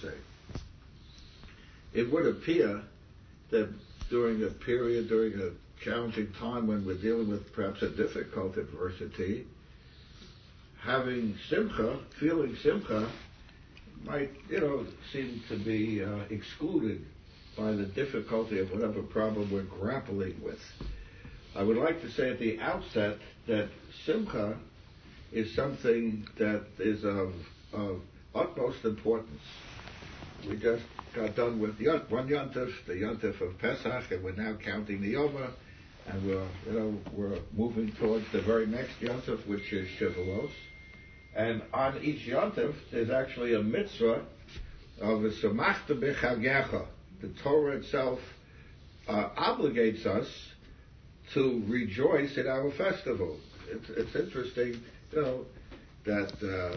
say. It would appear that during a challenging time when we're dealing with perhaps a difficult adversity, having simcha, feeling simcha, might, seem to be excluded by the difficulty of whatever problem we're grappling with. I would like to say at the outset that simcha is something that is of utmost importance. We just got done with one Yontif, the Yontif of Pesach, and we're now counting the Yoma, and we're moving towards the very next Yontif, which is Shavuos. And on each Yontif, there's actually a mitzvah of a Samachta B'Chagecha. The Torah itself obligates us to rejoice in our festival. It's interesting, that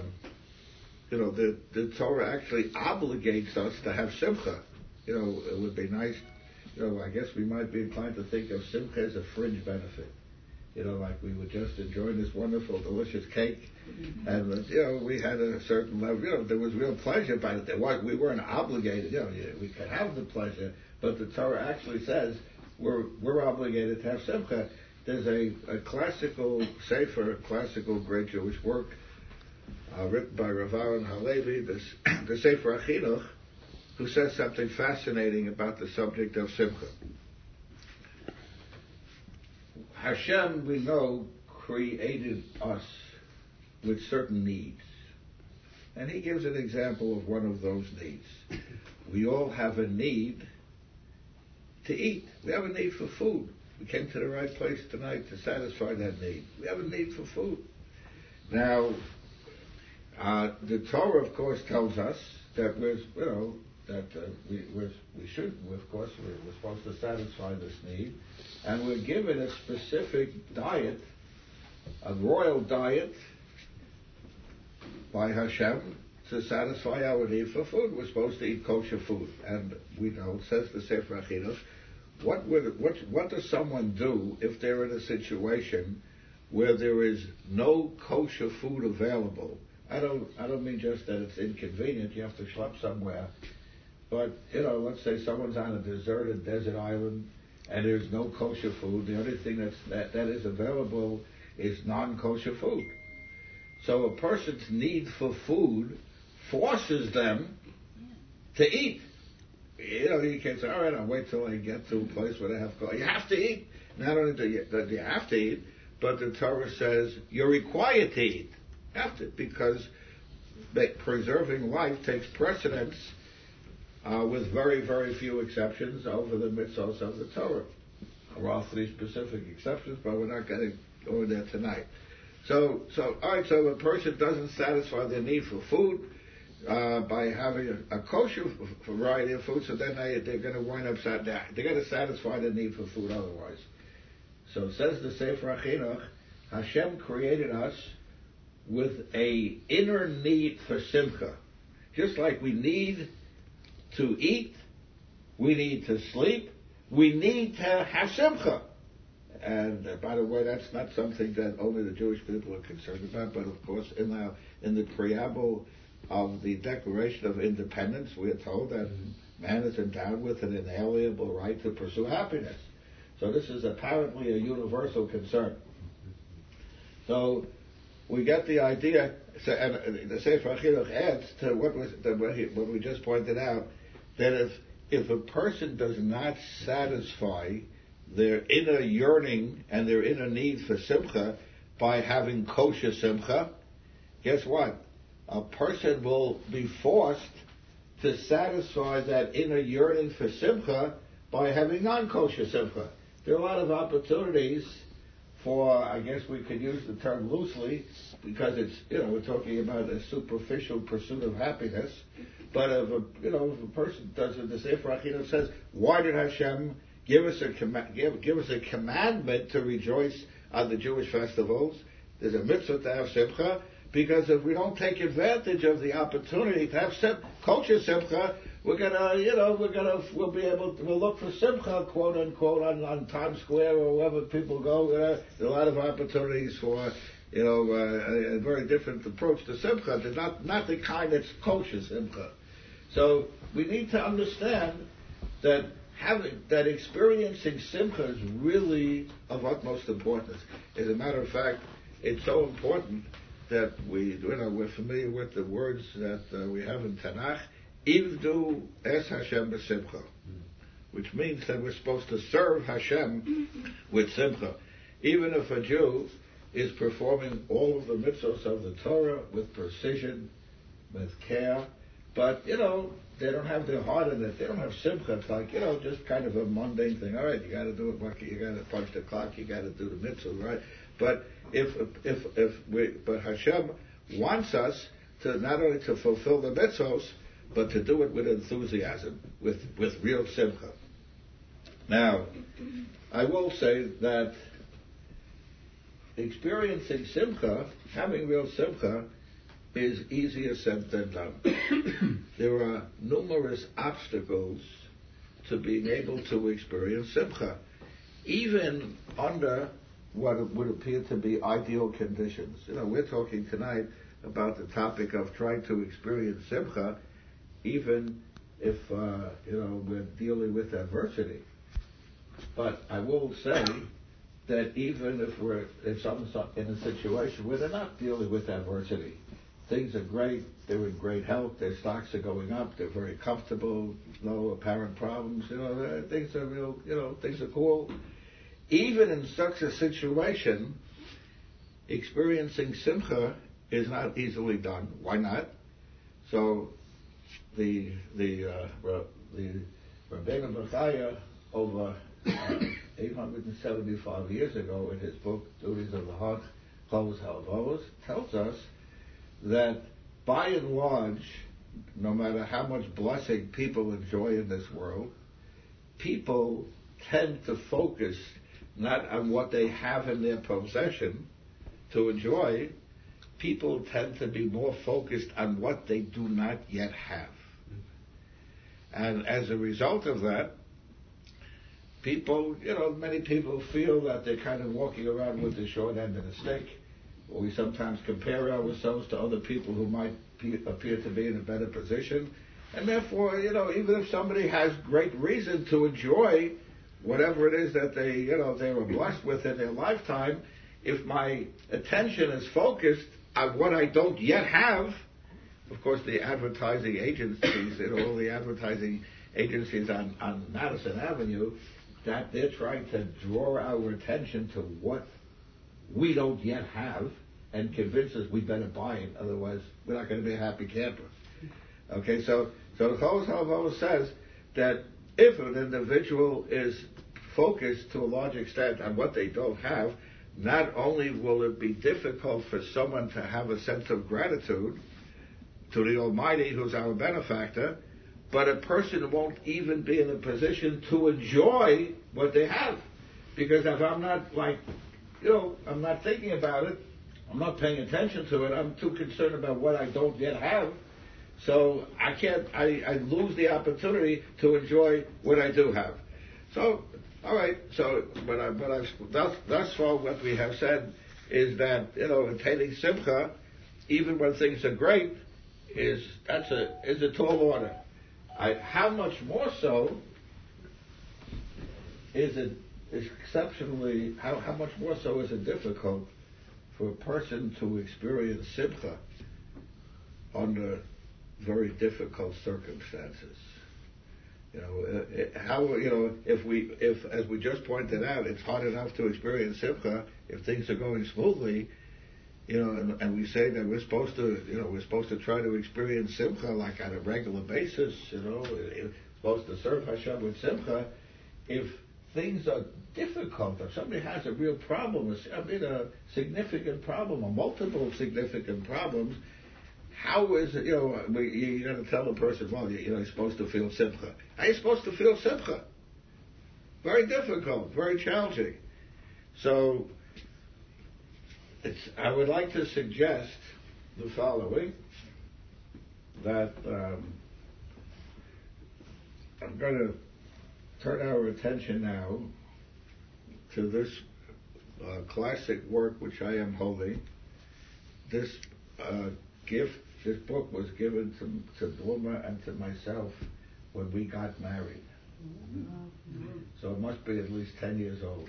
the Torah actually obligates us to have simcha. It would be nice. I guess we might be inclined to think of simcha as a fringe benefit. Like we were just enjoying this wonderful, delicious cake, and we had a certain level. There was real pleasure by it. We weren't obligated. We could have the pleasure, but the Torah actually says we're obligated to have simcha. There's a classical sefer, classical great Jewish work written by Rav Aaron Halevi, the Sefer HaChinuch, who says something fascinating about the subject of simcha. Hashem, we know, created us with certain needs. And he gives an example of one of those needs. We all have a need to eat. We have a need for food. We came to the right place tonight to satisfy that need. We have a need for food. Now, the Torah, of course, tells us that we're supposed to satisfy this need, and we're given a specific diet, a royal diet by Hashem to satisfy our need for food. We're supposed to eat kosher food, and we know, says the Sefer HaChinuch, what does someone do if they're in a situation where there is no kosher food available? I don't mean just that it's inconvenient, you have to schlep somewhere, but let's say someone's on a deserted desert island and there's no kosher food. The only thing that is available is non-kosher food. So a person's need for food forces them to eat. You can't say, all right, I'll wait till I get to a place where they have kosher. You have to eat. Not only do you have to eat, but the Torah says you're required to eat. Have to, because preserving life takes precedence, with very, very few exceptions, over the mitzvahs of the Torah. There are 3 specific exceptions, but we're not going to go there tonight. So a person doesn't satisfy their need for food by having a kosher variety of food, so then they're going to wind up, they're going to satisfy their need for food otherwise. So it says the Sefer HaChinuch, Hashem created us with a inner need for simcha. Just like we need to eat, we need to sleep, we need to have simcha. And by the way, that's not something that only the Jewish people are concerned about, but of course in the preamble of the Declaration of Independence, we are told that man is endowed with an inalienable right to pursue happiness. So this is apparently a universal concern. So we get the idea, and the Sefer HaChinuch adds to what we just pointed out, that if a person does not satisfy their inner yearning and their inner need for simcha by having kosher simcha, guess what? A person will be forced to satisfy that inner yearning for simcha by having non-kosher simcha. There are a lot of opportunities for, I guess we could use the term loosely, because it's, we're talking about a superficial pursuit of happiness. But if a person does it, the Sefer HaChinuch says, why did Hashem give us a commandment to rejoice on the Jewish festivals? There's a mitzvah to have simcha, because if we don't take advantage of the opportunity to have kosher simcha, we'll look for simcha, quote unquote, on Times Square or wherever people go. There are a lot of opportunities for, a very different approach to simcha. They're not the kind that's kosher simcha. So we need to understand that experiencing simcha is really of utmost importance. As a matter of fact, it's so important that we're familiar with the words that we have in Tanakh, Ivdu es Hashem b'simcha, which means that we're supposed to serve Hashem with simcha. Even if a Jew is performing all of the mitzvahs of the Torah with precision, with care, but, they don't have their heart in it. They don't have simcha. It's like, just kind of a mundane thing. All right, you got to do it. You got to punch the clock. You got to do the mitzvah, right? But but Hashem wants us to not only to fulfill the mitzvahs, but to do it with enthusiasm, with real simcha. Now, I will say that experiencing simcha, having real simcha, is easier said than done. There are numerous obstacles to being able to experience simcha, even under what would appear to be ideal conditions. We're talking tonight about the topic of trying to experience simcha, even if we're dealing with adversity. But I will say that even if someone's in a situation where they're not dealing with adversity, things are great, they're in great health, their stocks are going up, they're very comfortable, no apparent problems, things are real, things are cool. Even in such a situation, experiencing simcha is not easily done. Why not? So the Rabbeinu Bechaya, over 875 years ago, in his book Duties of the Heart, Chovos HaLevavos, tells us that by and large, no matter how much blessing people enjoy in this world, people tend to focus not on what they have in their possession to enjoy. People tend to be more focused on what they do not yet have. And as a result of that, many people feel that they're kind of walking around with the short end of the stick. Or we sometimes compare ourselves to other people who might appear to be in a better position. And therefore, even if somebody has great reason to enjoy whatever it is that they were blessed with in their lifetime, if my attention is focused on what I don't yet have, of course the advertising agencies, all the advertising agencies on Madison Avenue, that they're trying to draw our attention to what we don't yet have and convince us we better buy it, otherwise we're not going to be a happy camper. Okay, so the Chovos HaLevavos says that if an individual is focused to a large extent on what they don't have, not only will it be difficult for someone to have a sense of gratitude to the Almighty, who's our benefactor, but a person won't even be in a position to enjoy what they have. Because if I'm not I'm not thinking about it, I'm not paying attention to it, I'm too concerned about what I don't yet have, so I lose the opportunity to enjoy what I do have. So, all right, thus far what we have said is that, attaining simcha, even when things are great, is a tall order. How much more so is it exceptionally, how much more so is it difficult for a person to experience simcha under very difficult circumstances? If as we just pointed out, it's hard enough to experience simcha if things are going smoothly, and we say that we're supposed to try to experience simcha like on a regular basis, we're supposed to serve Hashem with simcha. If things are difficult, if somebody has a real problem, a significant problem, or multiple significant problems, how is it, you're going to tell the person, well, you're supposed to feel simcha. How are you supposed to feel simcha? Very difficult, very challenging. So, I would like to suggest the following, that I'm going to turn our attention now to this classic work which I am holding, this gift this book was given to Bluma and to myself when we got married. So it must be at least 10 years old.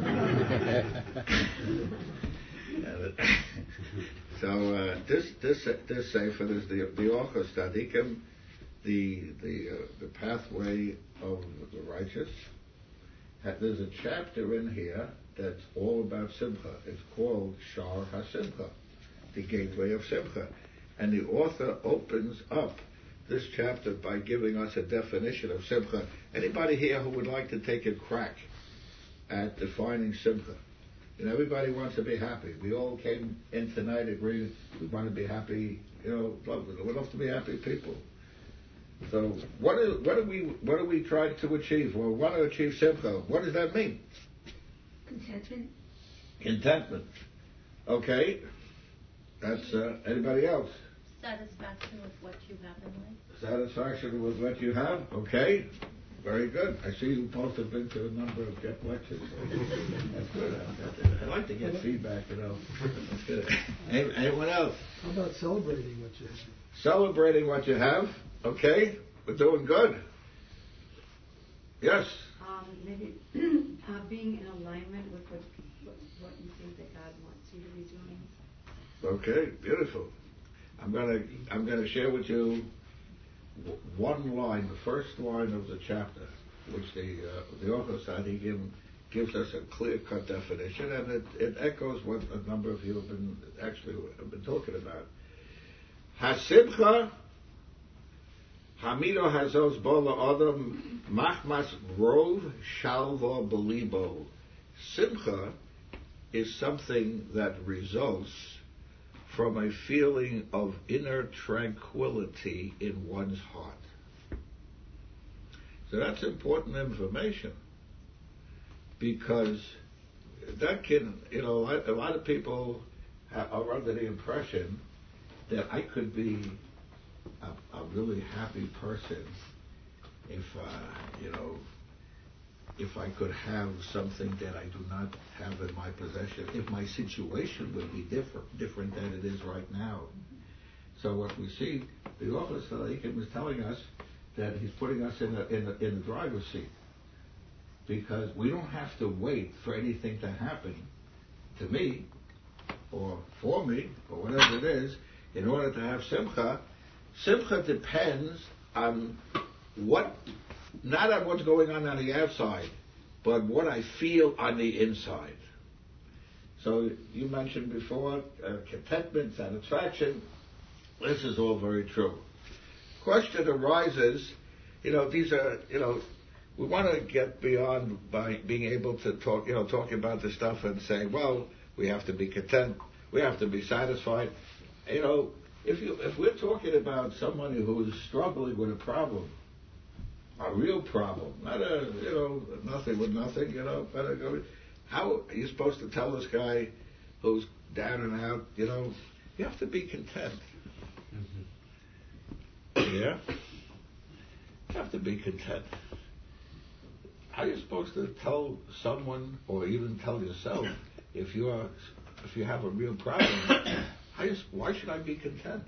So this sefer is the Orchos Tzadikim, the pathway of the righteous. There's a chapter in here that's all about Simcha. It's called Shar HaSimcha, the gateway of Simcha. And the author opens up this chapter by giving us a definition of Simcha. Anybody here who would like to take a crack at defining Simcha? You know, everybody wants to be happy. We all came in tonight agreeing we want to be happy. You know, we love to be happy people. So what are we trying to achieve? Well, we want to achieve Simcha. What does that mean? Contentment. Okay. That's anybody else? Satisfaction with what you have in life. Satisfaction with what you have. Okay. Very good. I see you both have been to a number of Jeff lectures. So that's good. I like to get feedback, you know. That's good. Anyone else? How about celebrating what you have? Celebrating what you have. Okay. We're doing good. Yes. Maybe being in alignment with what you think that God wants you to be doing. Okay. Beautiful. I'm gonna share with you one line, the first line of the chapter, which the Orchos Tzadikim gives us a clear-cut definition, and it echoes what a number of you have been talking about. Hasimcha Hamido Hazos Bola Adam Machmas Rov Shalva Belibo. Simcha is something that results from a feeling of inner tranquility in one's heart. So that's important information, because that can, you know, a lot of people are under the impression that I could be a really happy person if, if I could have something that I do not have in my possession, if my situation would be different than it is right now. So what we see, the Orchos Tzadikim is telling us that he's putting us in the driver's seat, because we don't have to wait for anything to happen to me or for me or whatever it is in order to have Simcha. Simcha depends on not on what's going on the outside, but what I feel on the inside. So you mentioned before contentment, satisfaction. This is all very true. Question arises, these are, we want to get beyond by being able to talking about this stuff and saying, well, we have to be content, we have to be satisfied. If we're talking about someone who is struggling with a problem, a real problem, not nothing with nothing, how are you supposed to tell this guy who's down and out, you have to be content. Mm-hmm. Yeah? You have to be content. How are you supposed to tell someone, or even tell yourself, if you have a real problem, why should I be content?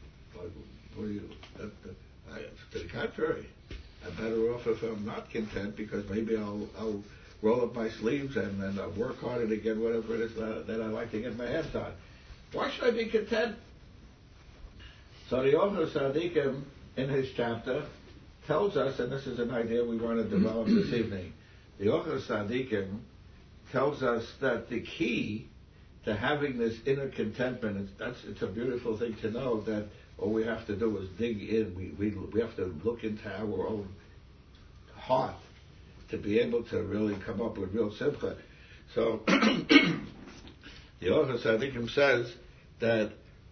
To the contrary, I'm better off if I'm not content, because maybe I'll roll up my sleeves and I'll work harder to get whatever it is that I like to get my hands on. Why should I be content? So the Orchos Tzadikim, in his chapter, tells us, and this is an idea we want to develop this evening, the Orchos Tzadikim tells us that the key to having this inner contentment, it's a beautiful thing to know that all we have to do is dig in. We have to look into our own heart to be able to really come up with real simcha. So the Orchos Tzadikim says that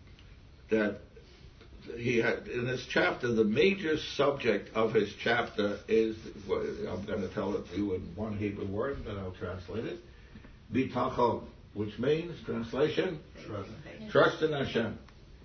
he had, in this chapter, the major subject of his chapter is, I'm going to tell it to you in one Hebrew word, then I'll translate it, bitachon, which means, translation, trust in Hashem.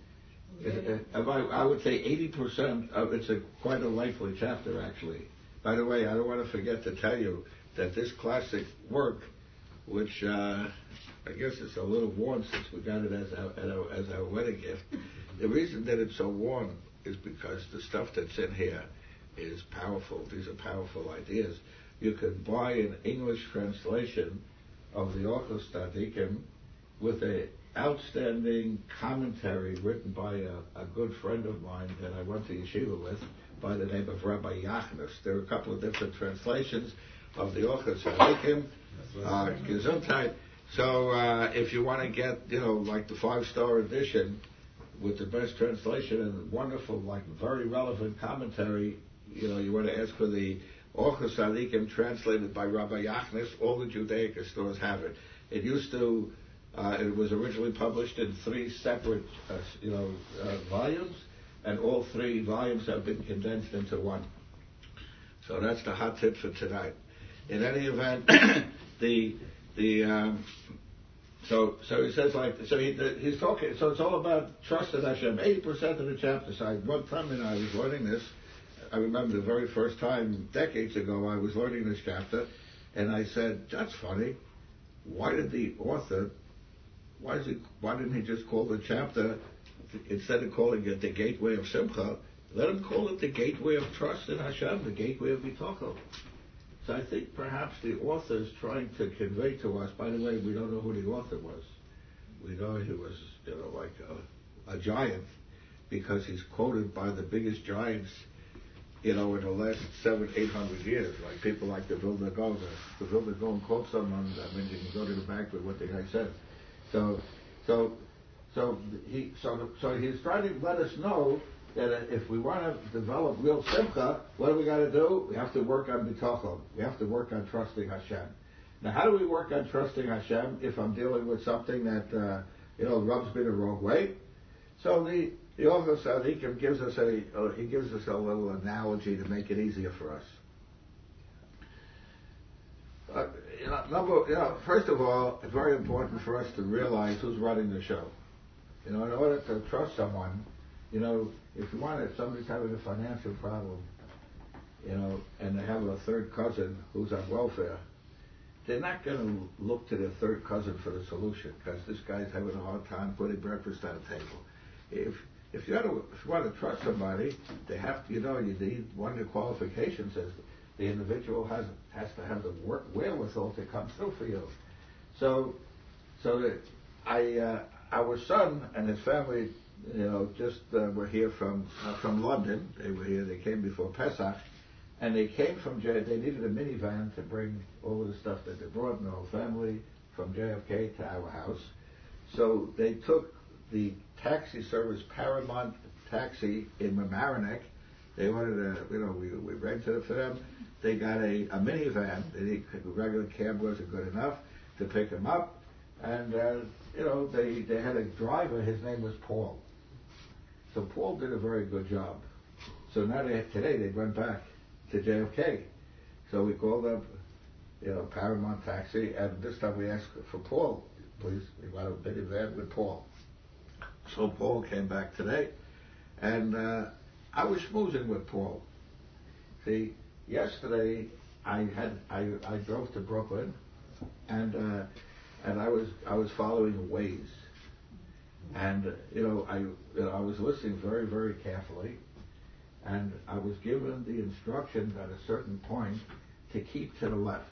I would say 80% of it's quite a lengthy chapter, actually. By the way, I don't want to forget to tell you that this classic work, which I guess it's a little worn since we got it as our wedding gift, The reason that it's so worn is because the stuff that's in here is powerful. These are powerful ideas. You could buy an English translation of the Orchos Tzadikim with a outstanding commentary written by a good friend of mine that I went to yeshiva with by the name of Rabbi Yachnis. There are a couple of different translations of the Orchos Tzadikim, Gesundheit. So if you want to get, like the 5-star edition with the best translation and wonderful, like very relevant commentary, you want to ask for the Orchos Tzadikim translated by Rabbi Yachnis. All the Judaica stores have it. It used to, it was originally published in 3 separate, volumes, and all 3 volumes have been condensed into one. So that's the hot tip for tonight. In any event, so he says he's talking. So it's all about trust in Hashem. 80% of the chapter. So one time when I was learning this, I remember the very first time decades ago I was learning this chapter, and I said, "That's funny. Why did the author? Why didn't he just call the chapter instead of calling it the Gateway of Simcha? Let him call it the Gateway of Trust in Hashem, the Gateway of Bitachon." So I think perhaps the author is trying to convey to us. By the way, we don't know who the author was. We know he was, like a giant, because he's quoted by the biggest giants, in the last 700-800 years. Like people like the Vilna Gaon. The Vilna Gaon quote someone. I mean, you can go to the bank with what the guy said. So he's trying to let us know that if we want to develop real simcha, what do we got to do? We have to work on bitachon. We have to work on trusting Hashem. Now, how do we work on trusting Hashem if I'm dealing with something that rubs me the wrong way? So the Orchos Tzadikim gives us a little analogy to make it easier for us. First of all, it's very important for us to realize who's running the show. In order to trust someone, if somebody's having a financial problem, and they have a third cousin who's on welfare, they're not going to look to their third cousin for the solution because this guy's having a hard time putting breakfast on the table. If you want to trust somebody, they have to, you need one of the qualifications is the individual has to have the wherewithal to come through for you. So our son and his family, were here from London. They were here. They came before Pesach, and they came from They needed a minivan to bring all of the stuff that they brought in the whole family from JFK to our house. So they took the taxi service Paramount Taxi in Mamaroneck. They wanted we rented it for them. They got a minivan. The regular cab wasn't good enough to pick them up, and they had a driver. His name was Paul. So Paul did a very good job. So now today they went back to JFK. So we called up, Paramount Taxi, and this time we asked for Paul. Please, we want a minivan with Paul. So Paul came back today, and I was schmoozing with Paul. See, yesterday I drove to Brooklyn, and I was following Waze. And I was listening very, very carefully, and I was given the instructions at a certain point to keep to the left.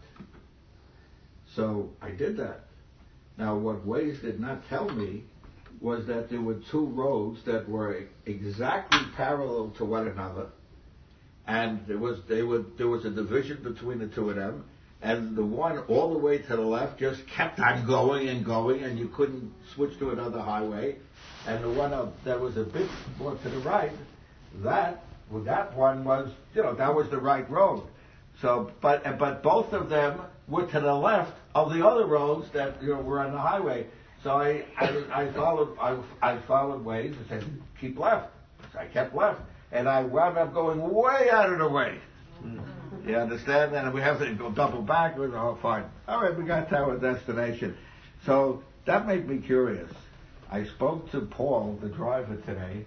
So I did that. Now, what Waze did not tell me was that there were 2 roads that were exactly parallel to one another, and there was a division between the 2 of them. And the one all the way to the left just kept on going and going, and you couldn't switch to another highway. And the one that was a bit more to the right, that one was, that was the right road. So, but both of them were to the left of the other roads that were on the highway. So I followed Waze and said, keep left. So I kept left, and I wound up going way out of the way. You understand? And we have to go double back. Fine. All right, we got to our destination. So that made me curious. I spoke to Paul, the driver, today.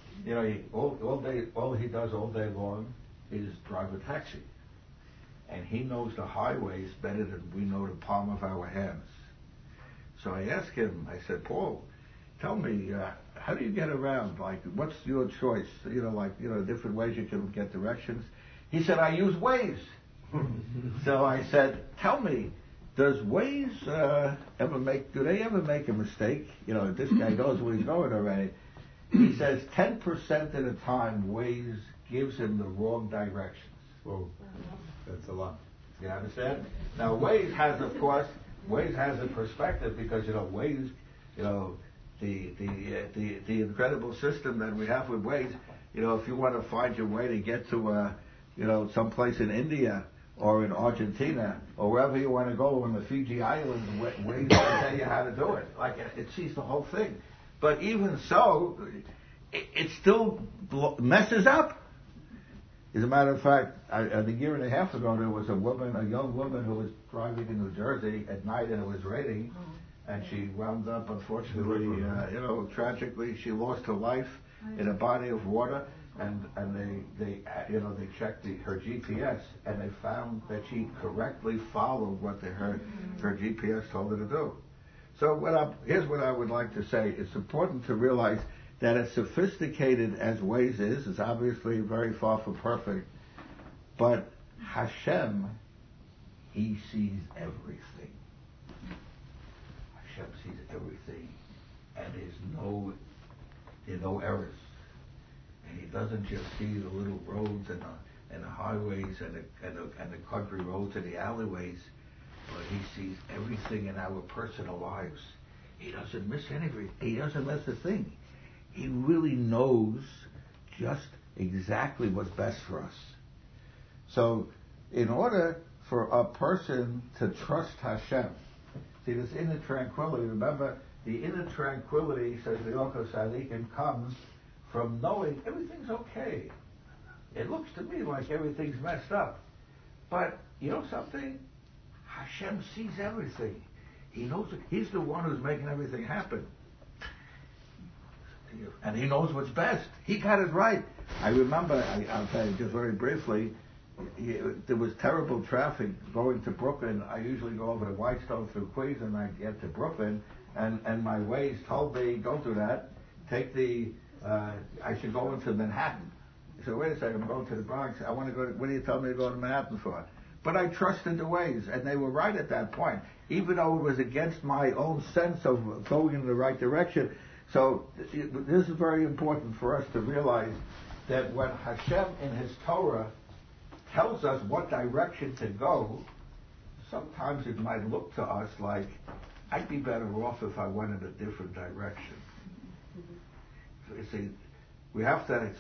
All he does all day long is drive a taxi. And he knows the highways better than we know the palm of our hands. So I asked him, I said, Paul, tell me, how do you get around? Like, what's your choice? Different ways you can get directions. He said, I use Waze. So I said, tell me, does Waze do they ever make a mistake? This guy knows where he's going already. He says 10% of the time Waze gives him the wrong directions. Whoa, that's a lot. You understand? Now Waze has a perspective because Waze, the incredible system that we have with Waze. If you want to find your way to get to someplace in India or in Argentina or wherever you want to go on the Fiji Islands, Waze will tell you how to do it. Like it sees the whole thing. But even so, it still messes up. As a matter of fact, a year and a half ago, there was a young woman who was driving in New Jersey at night and it was raining, and she wound up, unfortunately, tragically, she lost her life in a body of water, and they checked her GPS, and they found that she correctly followed what her GPS told her to do. So here's what I would like to say. It's important to realize that as sophisticated as Waze is obviously very far from perfect, but Hashem, He sees everything. Hashem sees everything, and there's no errors. And He doesn't just see the little roads and the highways and the country roads and the alleyways, but He sees everything in our personal lives. He doesn't miss anything. He doesn't miss a thing. He really knows just exactly what's best for us. So, in order for a person to trust Hashem, see this inner tranquility, remember, the inner tranquility, says the Orchos Tzadikim, comes from knowing everything's okay. It looks to me like everything's messed up. But, you know something? Hashem sees everything. He knows it. He's the one who's making everything happen. And He knows what's best. He got it right. I remember, I'll tell you just very briefly, there was terrible traffic going to Brooklyn. I usually go over to Whitestone through Queens and I get to Brooklyn, and my Waze told me, don't do that. Take I should go into Manhattan. I said, wait a second, I'm going to the Bronx. I want to go what do you tell me to go to Manhattan for? But I trusted the Waze, and they were right at that point, even though it was against my own sense of going in the right direction. So this is very important for us to realize that when Hashem in His Torah tells us what direction to go, sometimes it might look to us like, I'd be better off if I went in a different direction. So you see, we have to,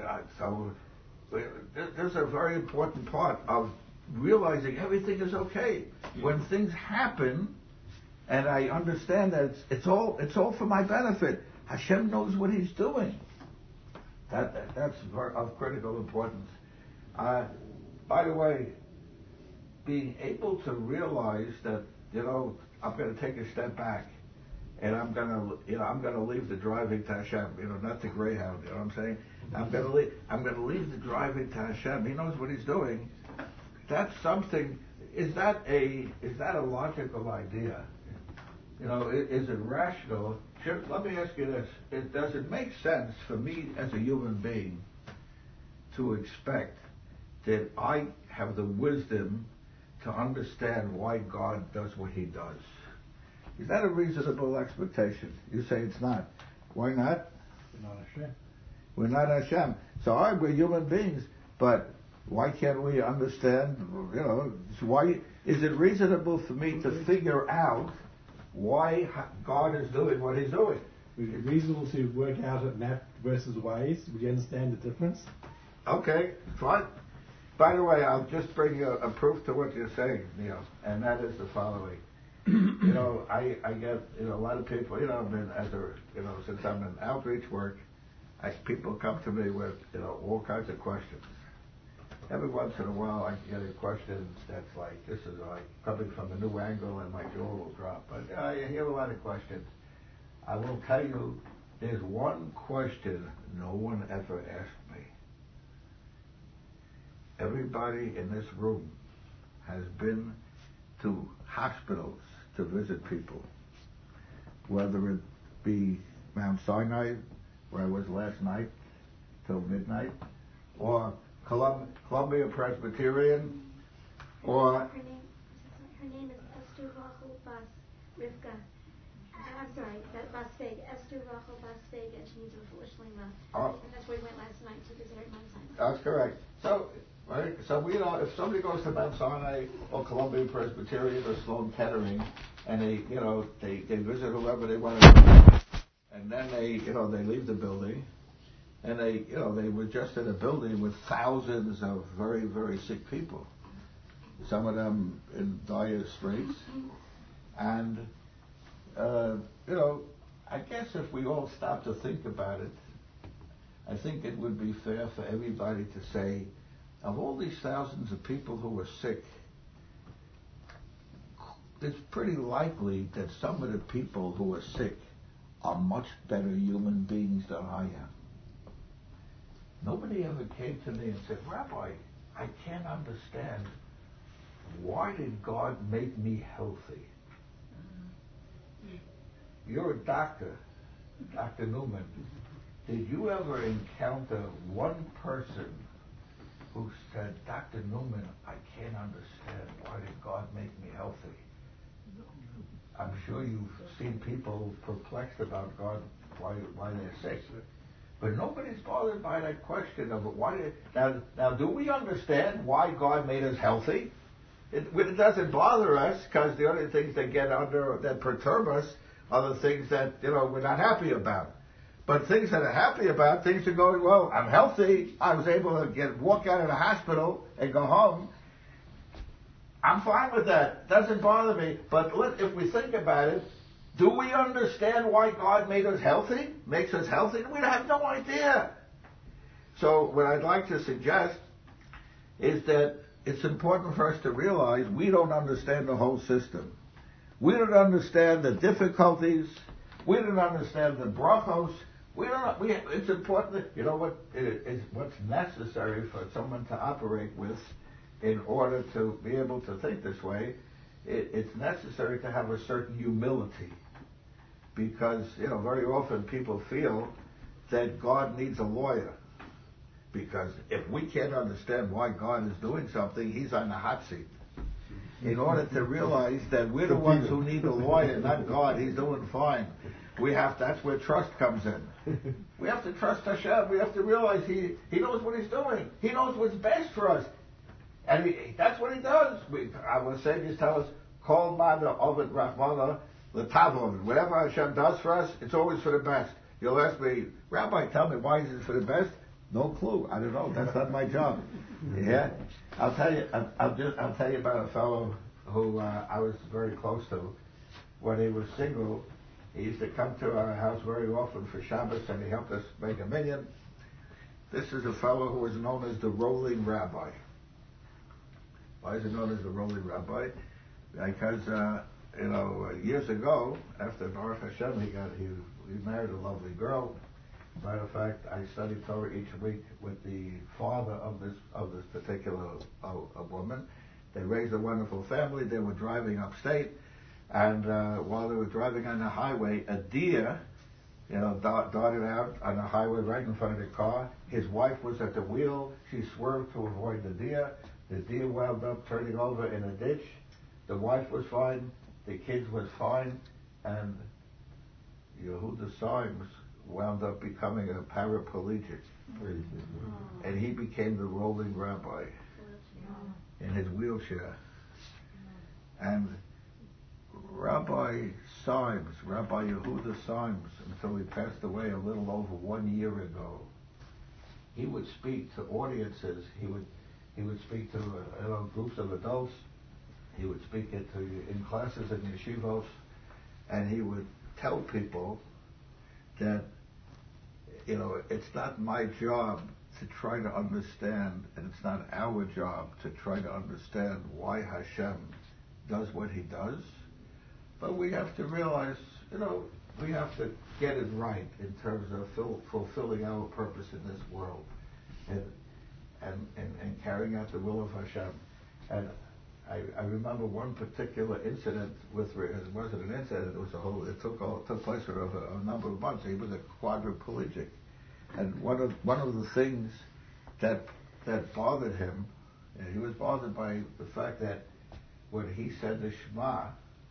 there's a very important part of realizing everything is okay. When things happen, and I understand that it's all for my benefit. Hashem knows what He's doing. That's of critical importance. By the way, being able to realize that I'm going to take a step back, and I'm going to leave the driving to Hashem. Not the Greyhound. You know what I'm saying? I'm going to leave the driving to Hashem. He knows what He's doing. That's something. Is that a logical idea? Is it rational? Let me ask you this. Does it make sense for me as a human being to expect that I have the wisdom to understand why God does what He does? Is that a reasonable expectation? You say it's not. Why not? We're not Hashem. We're not Hashem. So we're human beings, but why can't we understand, why is it reasonable for me to figure out why God is doing what He's doing? Is it reasonable to work out a map versus Waze? Would you understand the difference? Okay, fine. By the way, I'll just bring you a proof to what you're saying, Neil, and that is the following. I get a lot of people. Since I'm in outreach work, people come to me with all kinds of questions. Every once in a while, I get a question that's like, this is like coming from a new angle, and my jaw will drop. But I hear a lot of questions. I will tell you, there's one question no one ever asked me. Everybody in this room has been to hospitals to visit people, whether it be Mount Sinai, where I was last night, till midnight, or Columbia Presbyterian, or Her name is Esther Rachel Bas Rivka. I'm sorry, Bas Vega. Esther Rachel Bas Vega. She needs a foolish lima. And that's where we went last night to visit her Mount Sinai. That's correct. So, right. So we know if somebody goes to Mount Sinai or Columbia Presbyterian or Sloan Kettering, and they visit whoever they want to visit, and then they leave the building, and they were just in a building with thousands of very, very sick people, some of them in dire straits, and I guess if we all stop to think about it, I think it would be fair for everybody to say, of all these thousands of people who were sick, it's pretty likely that some of the people who are sick are much better human beings than I am. Nobody ever came to me and said, Rabbi, I can't understand, why did God make me healthy? You're a doctor, Dr. Newman. Did you ever encounter one person who said, Dr. Newman, I can't understand, why did God make me healthy? I'm sure you've seen people perplexed about God, why they're sick. But nobody's bothered by that question of why did... Now, do we understand why God made us healthy? It doesn't bother us, because the only things that perturb us are the things that, we're not happy about. But things that are happy about, things are going, well, I'm healthy, I was able to walk out of the hospital and go home. I'm fine with that. Doesn't bother me. But if we think about it, do we understand why God made us healthy? Makes us healthy? We have no idea. So what I'd like to suggest is that it's important for us to realize we don't understand the whole system. We don't understand the difficulties. We don't understand the brachos. It's important. What's necessary for someone to operate with, in order to be able to think this way, it's necessary to have a certain humility, because very often people feel that God needs a lawyer, because if we can't understand why God is doing something, He's on the hot seat. In order to realize that we're the ones who need a lawyer, not God, He's doing fine. That's where trust comes in. We have to trust Hashem. We have to realize He knows what He's doing. He knows what's best for us. And that's what He does. Our saviors tell us, Kol Mada Ovid Rachmana L'Tavon. Whatever Hashem does for us, it's always for the best. You'll ask me, Rabbi, tell me, why is it for the best? No clue. I don't know. That's not my job. Yeah, I'll tell you. I'll tell you about a fellow who I was very close to. When he was single, he used to come to our house very often for Shabbos, and he helped us make a minyan. This is a fellow who was known as the Rolling Rabbi. Why is he known as the Rolling Rabbi? Because years ago, after Baruch Hashem, he married a lovely girl. Matter of fact, I studied Torah each week with the father of this particular woman. They raised a wonderful family. They were driving upstate, and while they were driving on the highway, a deer, darted out on the highway right in front of the car. His wife was at the wheel. She swerved to avoid the deer. The deer wound up turning over in a ditch. The wife was fine. The kids was fine, and Yehuda Symes wound up becoming a paraplegic. And he became the Rolling Rabbi in his wheelchair. And Rabbi Symes, Rabbi Yehuda Symes, until he passed away a little over 1 year ago, he would speak to audiences. He would speak to groups of adults. He would speak in classes in yeshivos, and he would tell people that it's not my job to try to understand, and it's not our job to try to understand why Hashem does what He does, but we have to realize, we have to get it right in terms of fulfilling our purpose in this world, and carrying out the will of Hashem. And I remember one particular incident it wasn't an incident, it took place for a number of months. He was a quadriplegic. And one of the things that bothered him, he was bothered by the fact that when he said the Shema,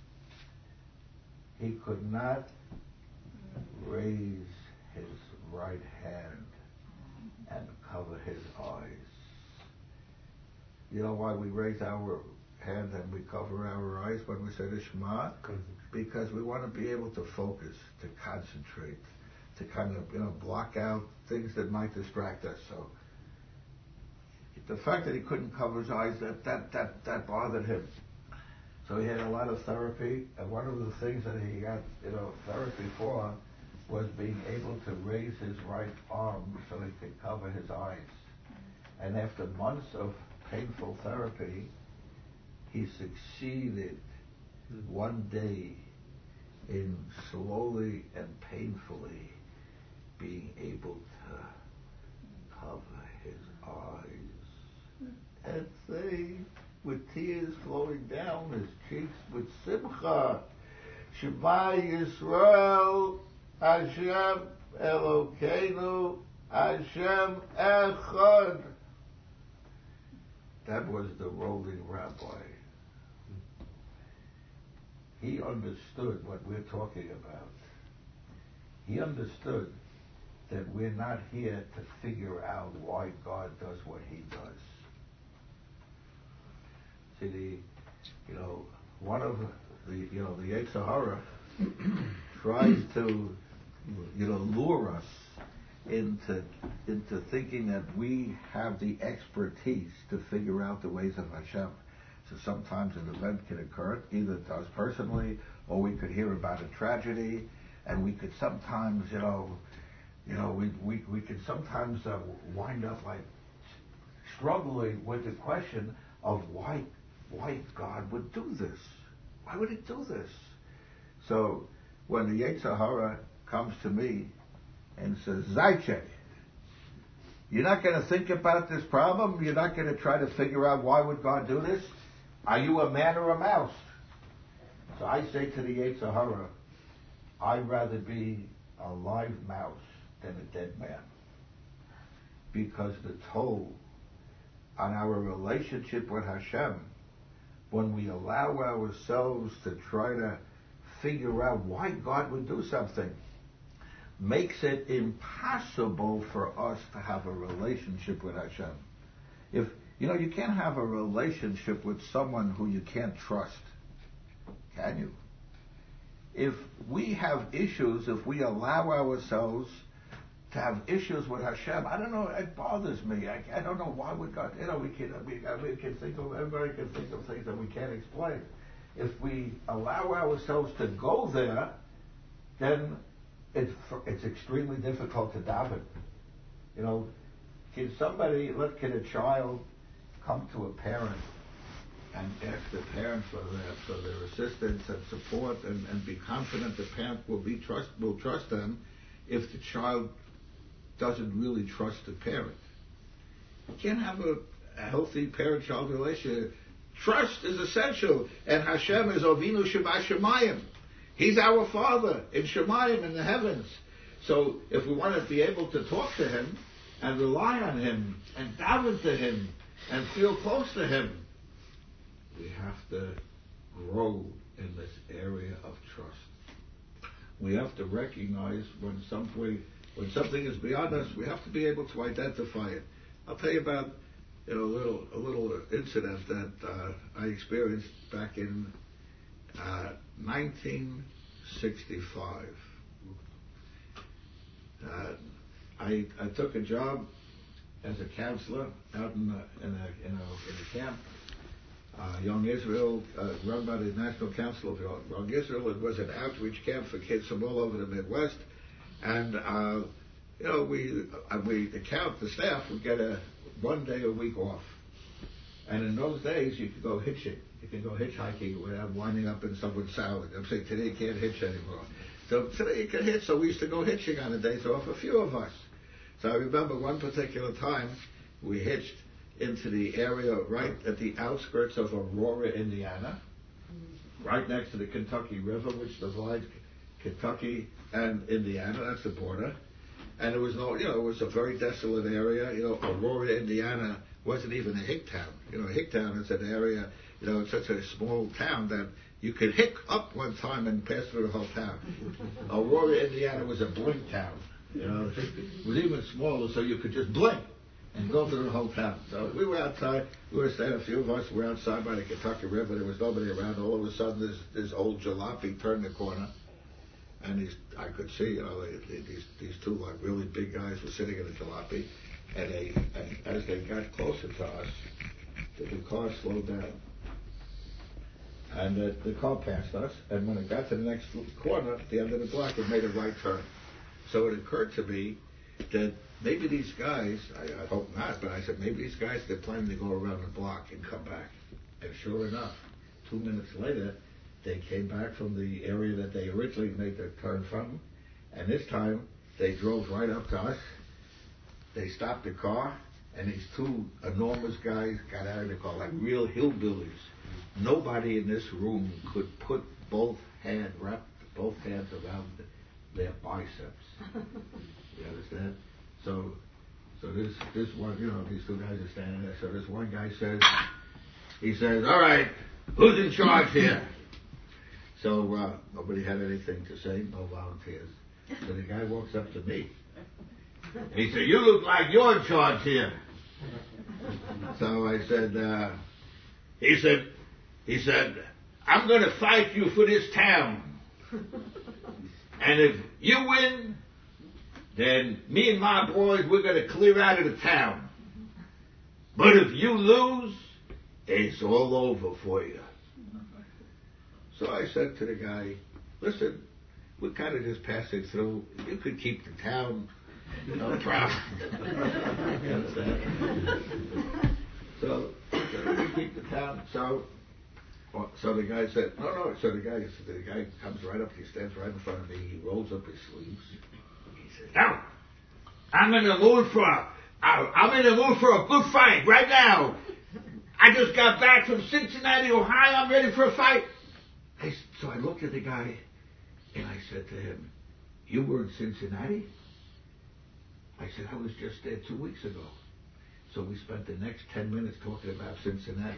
he could not raise his right hand and cover his eyes. You know why we raise our hand and we cover our eyes when we say the Shema? Because we want to be able to focus, to concentrate, to kind of block out things that might distract us. So the fact that he couldn't cover his eyes, that bothered him. So he had a lot of therapy, and one of the things that he got therapy for was being able to raise his right arm so he could cover his eyes. And after months of painful therapy, he succeeded one day in slowly and painfully being able to cover his eyes and say, with tears flowing down his cheeks, with simcha, Shema Yisrael, Hashem Elokeinu, Hashem Echad. That was the rolling rabbi. He understood what we're talking about. He understood that we're not here to figure out why God does what he does. See, one of the Yetzer Hara tries to, lure us into thinking that we have the expertise to figure out the ways of Hashem. So sometimes an event can occur, either to us personally, or we could hear about a tragedy, and we could sometimes, we could sometimes wind up like struggling with the question of why God would do this. Why would he do this? So when the Yetzer Hara comes to me and says, Zaychek, you're not going to think about this problem? You're not going to try to figure out why would God do this? Are you a man or a mouse? So I say to the Yetzer Hara, I'd rather be a live mouse than a dead man. Because the toll on our relationship with Hashem, when we allow ourselves to try to figure out why God would do something, makes it impossible for us to have a relationship with Hashem. If you can't have a relationship with someone who you can't trust, can you? If we have issues, if we allow ourselves to have issues with Hashem, I don't know, it bothers me. I don't know why would God, we can think of, everybody can think of things that we can't explain. If we allow ourselves to go there, then it's extremely difficult to daven. Can a child come to a parent and ask the parent for their assistance and support and be confident the parent will trust them if the child doesn't really trust the parent? You can't have a healthy parent-child relationship. Trust is essential, and Hashem is Avinu Shebashamayim. He's our Father in Shemayim, in the heavens. So if we want to be able to talk to Him and rely on Him and daven to Him and feel close to Him, we have to grow in this area of trust. We have to recognize when something is beyond us, we have to be able to identify it. I'll tell you about a little incident that I experienced back in 1965. I took a job as a counselor out in a camp, Young Israel, run by the National Council of Young Israel. It was an outreach camp for kids from all over the Midwest, and the staff would get 1 day a week off. And in those days, you could go hitching. You could go hitchhiking without winding up in someone's salad. I'm saying today you can't hitch anymore. So today you can hitch. So we used to go hitching on the days off, a few of us. So I remember one particular time we hitched into the area right at the outskirts of Aurora, Indiana, right next to the Kentucky River, which divides Kentucky and Indiana. That's the border. And it was it was a very desolate area. Aurora, Indiana wasn't even a hick town. A hick town is an area, it's such a small town that you could hick up one time and pass through the whole town. Aurora, Indiana was a blink town. It was even smaller, so you could just blink and go through the whole town. So we were outside. We were staying. A few of us were outside by the Kentucky River. There was nobody around. All of a sudden, this old jalopy turned the corner, and I could see, these two like really big guys were sitting in the jalopy, and as they got closer to us, the car slowed down, and the car passed us. And when it got to the next corner, at the end of the block, it made a right turn. So it occurred to me that maybe these guys, I hope not, but I said, maybe these guys, they're planning to go around the block and come back. And sure enough, 2 minutes later, they came back from the area that they originally made their turn from. And this time, they drove right up to us. They stopped the car, and these two enormous guys got out of the car like real hillbillies. Nobody in this room could put wrap both hands around their biceps. You understand? So this one, these two guys are standing there. So this one guy says, all right, who's in charge here? So nobody had anything to say, no volunteers. So the guy walks up to me. He said, you look like you're in charge here. So I said, he said, I'm going to fight you for this town. And if you win, then me and my boys, we're going to clear out of the town. But if you lose, it's all over for you. So I said to the guy, listen, we're kind of just passing through. You could keep the town, no problem. You understand? So we keep the town. So the guy said, no. So the guy comes right up, he stands right in front of me, he rolls up his sleeves. He says, now, I'm in the mood for a good fight right now. I just got back from Cincinnati, Ohio, I'm ready for a fight. So I looked at the guy, and I said to him, you were in Cincinnati? I said, I was just there 2 weeks ago. So we spent the next 10 minutes talking about Cincinnati.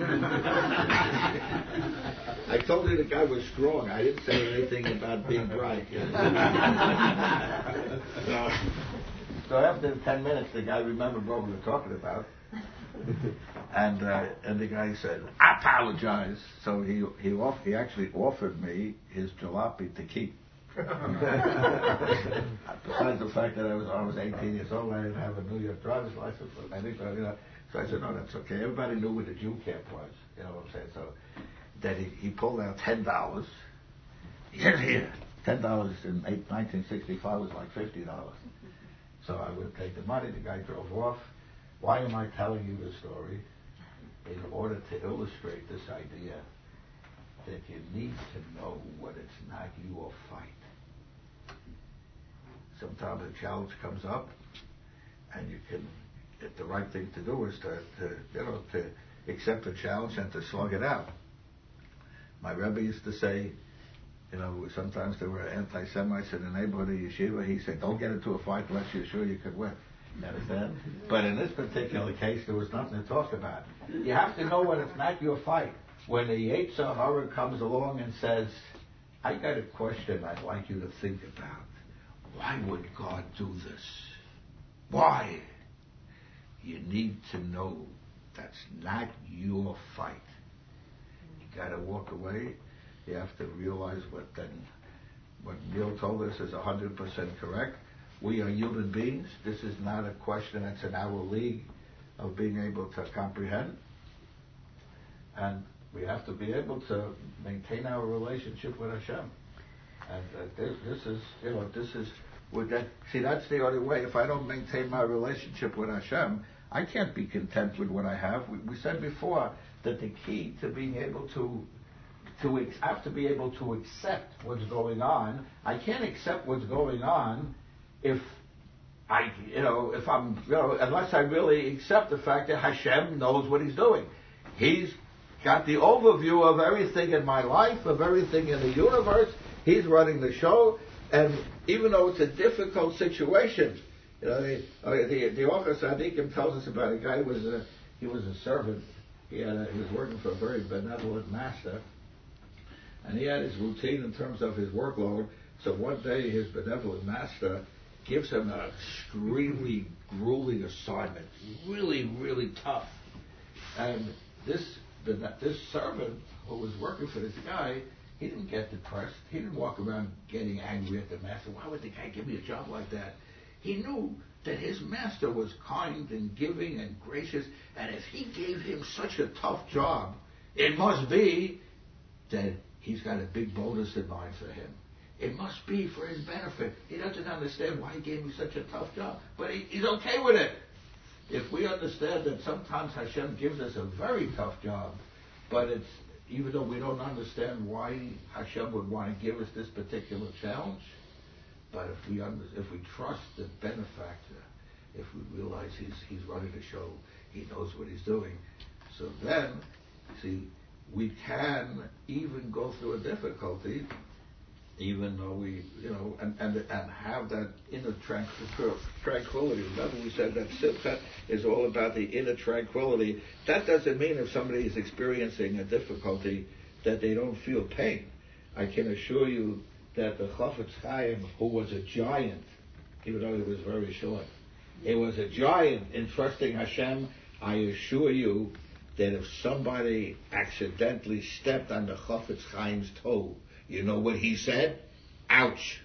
I told you the guy was strong. I didn't say anything about being bright. So after 10 minutes, the guy remembered what we were talking about. And the guy said, I apologize. So he actually offered me his jalopy to keep. Besides the fact that I was 18 years old, I didn't have a New York driver's license or anything. So I said, no, that's okay. Everybody knew where the Jew camp was. You know what I'm saying? So then he pulled out $10. Here. $10 in 1965 was like $50. So I would take the money. The guy drove off. Why am I telling you this story? In order to illustrate this idea that you need to know when it's not your fight. Sometimes a challenge comes up, and the right thing to do is to accept the challenge and to slug it out. My Rebbe used to say, sometimes there were anti-Semites in the neighborhood of Yeshiva. He said, don't get into a fight unless you're sure you could win. You understand? But in this particular case, there was nothing to talk about. You have to know when it's not your fight. When the Yetzer Hara comes along and says, I got a question I'd like you to think about. Why would God do this? Why? You need to know that's not your fight. You got to walk away. You have to realize what Neil told us is 100% correct. We are human beings. This is not a question that's in our league of being able to comprehend. And we have to be able to maintain our relationship with Hashem. And that's the only way. If I don't maintain my relationship with Hashem, I can't be content with what I have. We said before that the key to being able I have to be able to accept what's going on. I can't accept what's going on if if I'm, unless I really accept the fact that Hashem knows what He's doing. He's got the overview of everything in my life, of everything in the universe. He's running the show, and even though it's a difficult situation, the Ochel Tzadikim tells us about a guy he was a servant. He was working for a very benevolent master, and he had his routine in terms of his workload. So one day his benevolent master gives him an extremely grueling assignment, really, really tough. And this servant who was working for this guy, he didn't get depressed. He didn't walk around getting angry at the master. Why would the guy give me a job like that? He knew that his master was kind and giving and gracious, and if he gave him such a tough job, it must be that he's got a big bonus in mind for him. It must be for his benefit. He doesn't understand why he gave me such a tough job, but he's okay with it. If we understand that sometimes Hashem gives us a very tough job, but it's even though we don't understand why Hashem would want to give us this particular challenge, but if we trust the benefactor, if we realize he's running the show, he knows what he's doing, so then, see, we can even go through a difficulty, even though we, and have that inner tranquility. Remember we said that Simcha is all about the inner tranquility. That doesn't mean if somebody is experiencing a difficulty that they don't feel pain. I can assure you that the Chafetz Chaim, who was a giant, even though he was very short, he was a giant in trusting Hashem. I assure you that if somebody accidentally stepped on the Chafetz Chaim's toe, you know what he said? Ouch.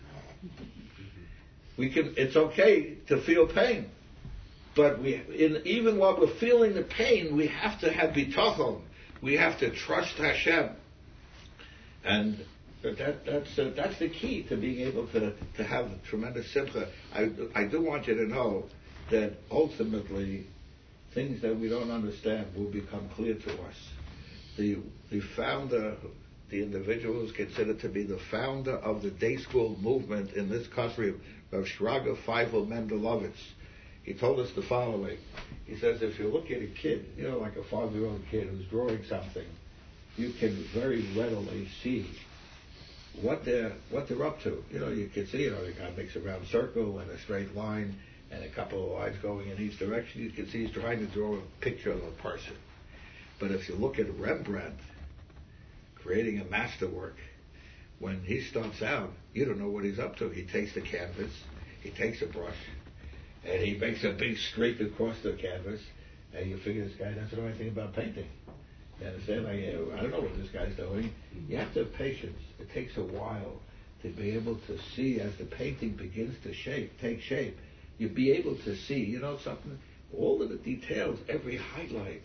It's okay to feel pain. But even while we're feeling the pain, we have to have bitachon. We have to trust Hashem. And that's the key to being able to have tremendous simcha. I do want you to know that ultimately things that we don't understand will become clear to us. The founder, the individual who's considered to be the founder of the day school movement in this country, Rav Shraga Feivel Mendelovitz, he told us the following. He says, if you look at a kid, like a 5-year-old kid who's drawing something, you can very readily see what they're up to. You can see, the guy makes a round circle and a straight line and a couple of lines going in each direction. You can see he's trying to draw a picture of a person. But if you look at Rembrandt, creating a masterwork, when he starts out, you don't know what he's up to. He takes the canvas, he takes a brush, and he makes a big streak across the canvas, and you figure this guy doesn't know anything about painting. You understand? I don't know what this guy's doing. You have to have patience. It takes a while to be able to see as the painting begins to take shape. You'll be able to see, something, all of the details, every highlight,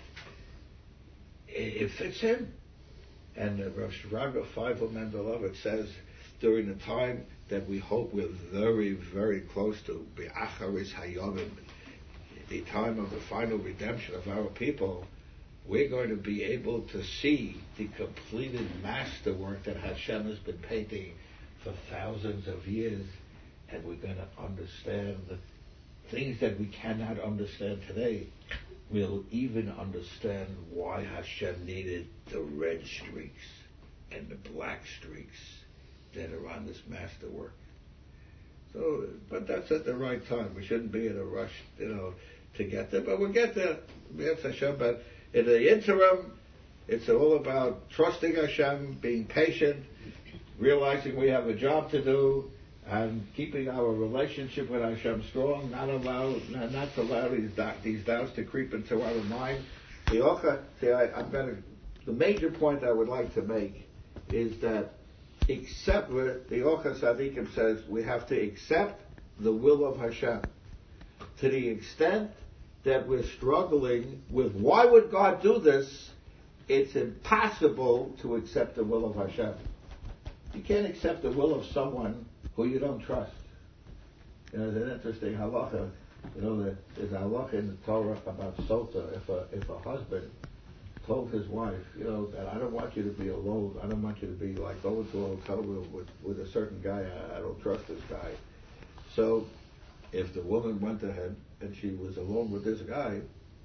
it fits in. And Rav Shraga Feivel Mendelovitz says, during the time that we hope we're very, very close to, Be'acharis Hayomim, the time of the final redemption of our people, we're going to be able to see the completed masterwork that Hashem has been painting for thousands of years, and we're going to understand the things that we cannot understand today. We'll even understand why Hashem needed the red streaks and the black streaks that are on this masterwork. So, but that's at the right time. We shouldn't be in a rush, to get there. But we'll get there. Yes, Hashem. But in the interim, it's all about trusting Hashem, being patient, realizing we have a job to do, and keeping our relationship with Hashem strong, not to allow these doubts to creep into our mind. The major point I would like to make is that the Ochel Tzadikim says we have to accept the will of Hashem. To the extent that we're struggling with why would God do this, it's impossible to accept the will of Hashem. You can't accept the will of someone who you don't trust. There's an interesting halacha. There's a halacha in the Torah about sota. If a husband told his wife, that I don't want you to be alone. I don't want you to be like going to a hotel room with a certain guy. I don't trust this guy. So if the woman went ahead and she was alone with this guy,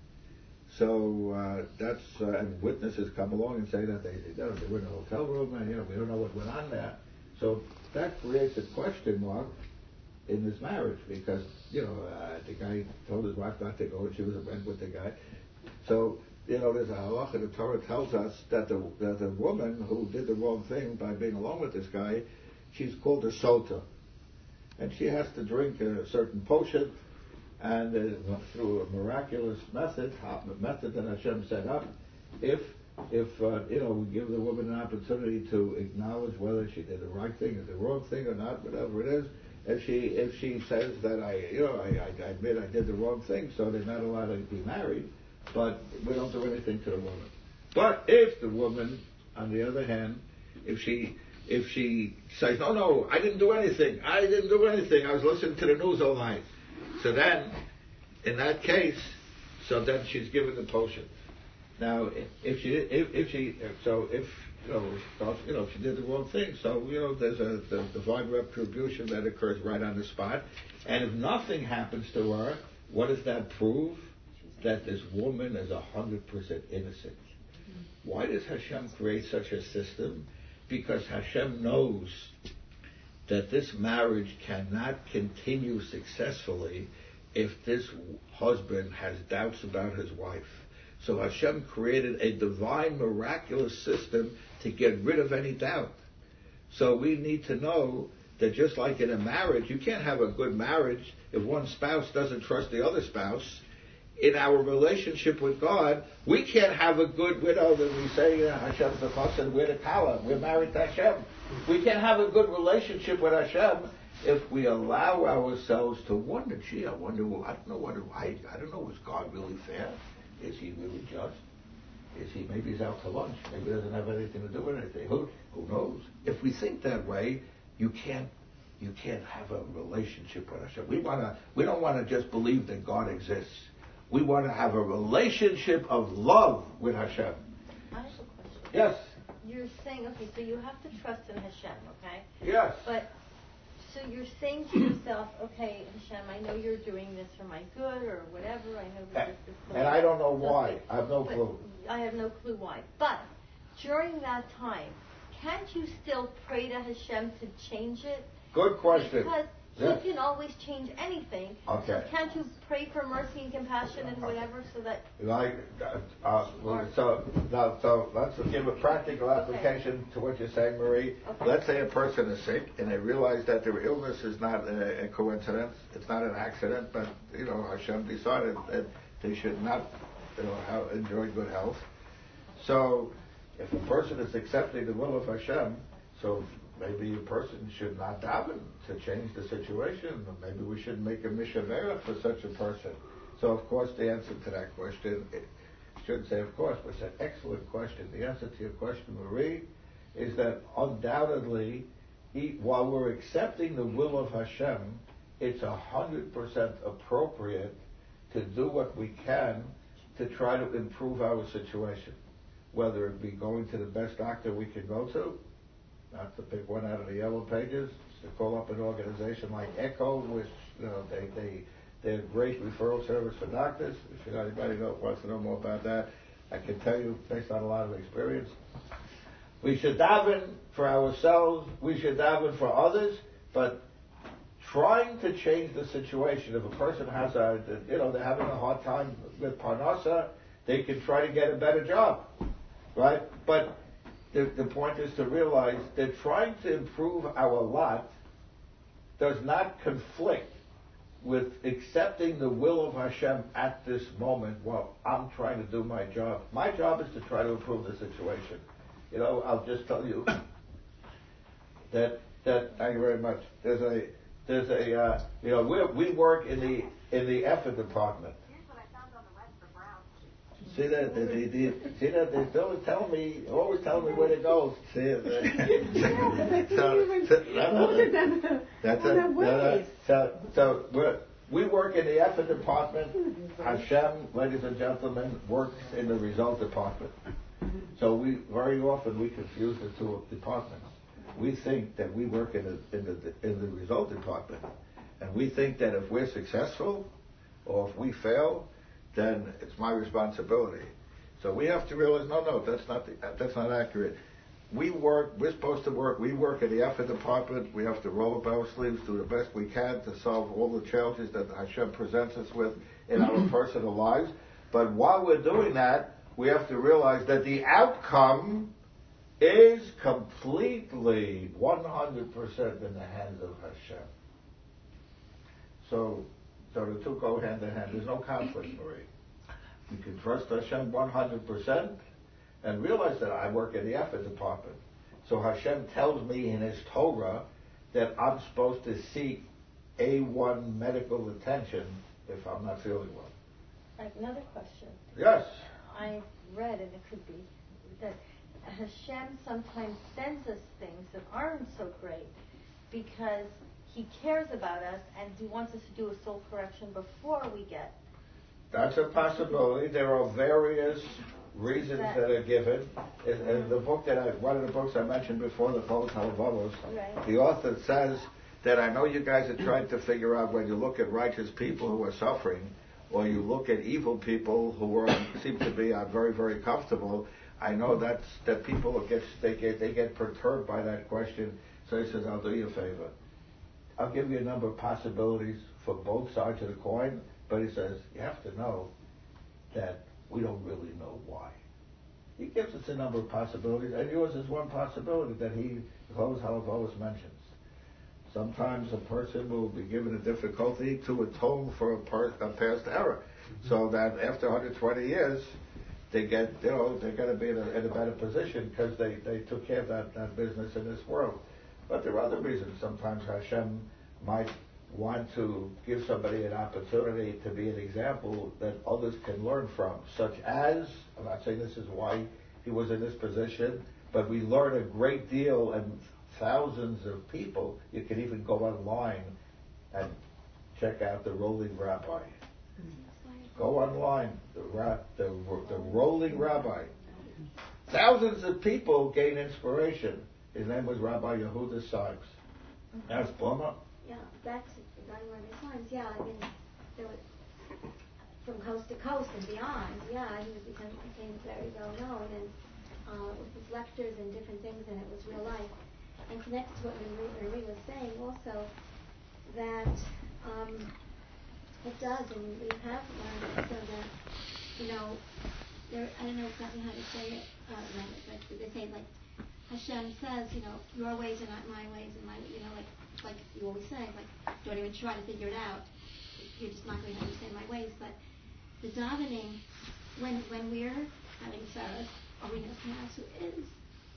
so and witnesses come along and say that they were in a hotel room and we don't know what went on there. So that creates a question mark in this marriage because the guy told his wife not to go and she was went with the guy. So there's a halacha. The Torah tells us that the woman who did the wrong thing by being alone with this guy, she's called a sota, and she has to drink a certain potion, and through a miraculous method that Hashem set up, if we give the woman an opportunity to acknowledge whether she did the right thing or the wrong thing or not, whatever it is. If she says that I admit I did the wrong thing, so they're not allowed to be married, but we don't do anything to the woman. But if the woman, on the other hand, if she says, no, I didn't do anything, I was listening to the news all night, so then, in that case, so then she's given the potion. Now, if she did the wrong thing, so there's the divine retribution that occurs right on the spot, and if nothing happens to her, what does that prove? That this woman is 100% innocent. Why does Hashem create such a system? Because Hashem knows that this marriage cannot continue successfully if this husband has doubts about his wife. So Hashem created a divine, miraculous system to get rid of any doubt. So we need to know that just like in a marriage, you can't have a good marriage if one spouse doesn't trust the other spouse. In our relationship with God, we can't have a good widow that we say, Hashem's the chassan, we're the kala, we're married to Hashem. We can't have a good relationship with Hashem if we allow ourselves to wonder, I don't know, is God really fair? Is he really just? Maybe he's out to lunch, maybe he doesn't have anything to do with anything. Who knows? If we think that way, you can't have a relationship with Hashem. We don't want to just believe that God exists. We want to have a relationship of love with Hashem. I have a question. Yes. You're saying, okay, so you have to trust in Hashem, okay? Yes. But, so you're saying to yourself, okay, Hashem, I know you're doing this for my good or whatever. I know that this is and I don't know why. I have no clue. I have no clue why. But during that time, can't you still pray to Hashem to change it? Good question. Because yes. He can always change anything. Okay. So can't you pray for mercy and compassion and whatever so that... So let's give a practical application to what you're saying, Marie. Okay. Let's say a person is sick and they realize that their illness is not a coincidence, it's not an accident, but Hashem decided that they should not enjoy good health. So if a person is accepting the will of Hashem, so maybe a person should not daven to change the situation. Or maybe we should make a mishavera for such a person. So, of course, the answer to that question, I shouldn't say of course, but it's an excellent question. The answer to your question, Marie, is that undoubtedly, while we're accepting the will of Hashem, it's 100% appropriate to do what we can to try to improve our situation. Whether it be going to the best doctor we can go to, not to pick one out of the yellow pages, to call up an organization like ECHO, which they're a great referral service for doctors. If anybody wants to know more about that, I can tell you based on a lot of experience. We should daven for ourselves, we should daven for others, but trying to change the situation. If a person has they're having a hard time with parnasa, they can try to get a better job, right? But the point is to realize that trying to improve our lot does not conflict with accepting the will of Hashem at this moment. Well, I'm trying to do my job. My job is to try to improve the situation. I'll just tell you that thank you very much. We work in the effort department. See that they always tell me where to go. We work in the effort department. Hashem, ladies and gentlemen, works in the result department. So very often we confuse the two departments. We think that we work in the result department, And we think that if we're successful or if we fail, then it's my responsibility. So we have to realize, no, that's not accurate. We're supposed to work. We work in the effort department. We have to roll up our sleeves, do the best we can to solve all the challenges that Hashem presents us with in our personal lives. But while we're doing that, we have to realize that the outcome is completely 100% in the hands of Hashem. So the two go hand in hand. There's no conflict, Marie. You can trust Hashem 100% and realize that I work in the effort department. So Hashem tells me in His Torah that I'm supposed to seek A1 medical attention if I'm not feeling well. Right, another question. Yes. I read, and it could be, that Hashem sometimes sends us things that aren't so great because He cares about us and He wants us to do a soul correction before we get. That's a possibility. There are various reasons that are given. In the book one of the books I mentioned before, the Poet Halavavos, Right. the author says that I know you guys are trying to figure out when you look at righteous people who are suffering, or you look at evil people who seem to be very, very comfortable. I know that people get perturbed by that question. So he says, I'll do you a favor. I'll give you a number of possibilities for both sides of the coin, but he says, you have to know that we don't really know why. He gives us a number of possibilities, and yours is one possibility that he, Poet Halavavos, mentions. Sometimes a person will be given a difficulty to atone for a past error, so that after 120 years, they're going to be in a better position because they took care of that business in this world. But there are other reasons. Sometimes Hashem might want to give somebody an opportunity to be an example that others can learn from, such as, I'm not saying this is why he was in this position, but we learn a great deal, and thousands of people, you can even go online and check out the Rolling Rabbi. Go online, the Rolling Rabbi. Thousands of people gain inspiration. His name was Rabbi Yehuda Sykes. That's Plummer. Yeah, that's regarding one of his lines. Yeah, I mean, there was from coast to coast and beyond. Yeah, he became very well known, and with his lectures and different things, and it was real life. And connected to what Marie was saying also, that it does, and we have learned also that, I don't know exactly how to say it, but they say, like, Hashem says, your ways are not my ways, and like you always say, like, don't even try to figure it out. You're just not going to understand my ways. But the davening, when we're having Sarah, or we know who is,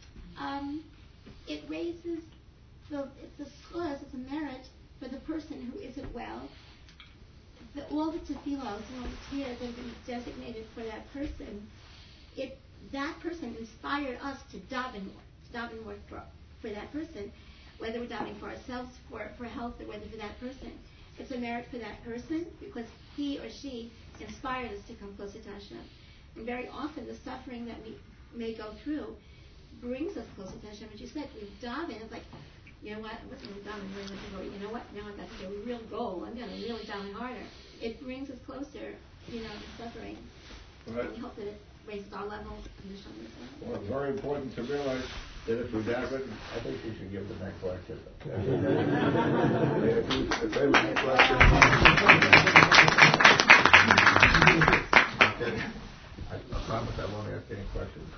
it raises it's a schus, it's a merit for the person who isn't well. All the tefillos and all the tears that have been designated for that person, that person inspired us to daven more for that person, whether we're davening for ourselves, for health, or whether for that person. It's a merit for that person because he or she inspired us to come closer to Hashem. And very often the suffering that we may go through brings us closer to Hashem. As you said, we daven, it's like, you know what, I wasn't really davening very much ago, you know what, now I've got to get a real goal, I'm going to really daven harder. It brings us closer, to suffering. Right. And we hope that it raises our levels in the Hashem as well. Well, it's very important to realize that if we daven, I think you should give the next lecture. If they would next lecture. Okay. I promise I won't ask any questions.